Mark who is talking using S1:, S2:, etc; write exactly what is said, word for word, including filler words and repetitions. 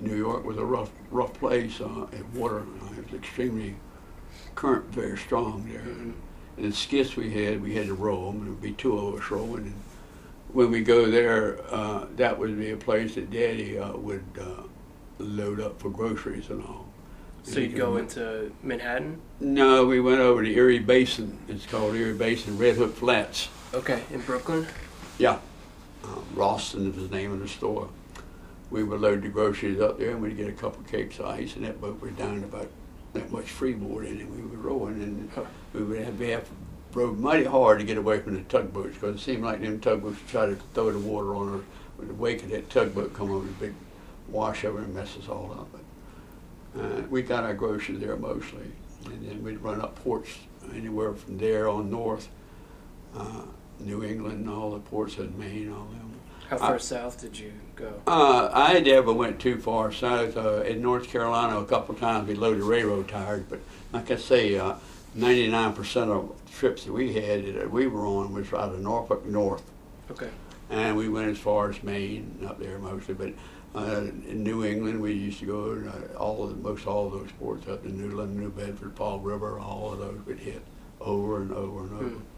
S1: New York was a rough, rough place. Uh, and water uh, it was extremely current, very strong there.
S2: Mm-hmm.
S1: And the skiffs we had, we had to row them. There would be two of us rowing. And when we go there, uh, that would be a place that Daddy uh, would uh, load up for groceries and all.
S2: So you'd go into Manhattan?
S1: No, we went over to Erie Basin. It's called Erie Basin, Red Hook Flats.
S2: Okay, in Brooklyn?
S1: Yeah. Um, Ralston was the name of the store. We would load the groceries up there, and we'd get a couple cakes of ice, and that boat was down about that much freeboard in it. We were rowing, and
S2: Huh.
S1: we would have, we have rowed mighty hard to get away from the tugboats, because it seemed like them tugboats would try to throw the water on her. With the wake of that tugboat come over, the big wash over and mess us all up. But uh, we got our groceries there mostly, and then we'd run up ports anywhere from there on north, uh, New England, and all the ports in Maine, all them.
S2: How far
S1: I,
S2: south did you go?
S1: Uh, I never went too far south. Uh, in North Carolina, a couple of times we loaded railroad tires, but like I say, uh, ninety-nine percent of trips that we had that we were on was out of Norfolk north.
S2: Okay.
S1: And we went as far as Maine, up there mostly, but uh, in New England we used to go uh, all of the, most all of those ports up to Newland, New Bedford, Fall River, all of those we'd hit over and over and over.
S2: Hmm.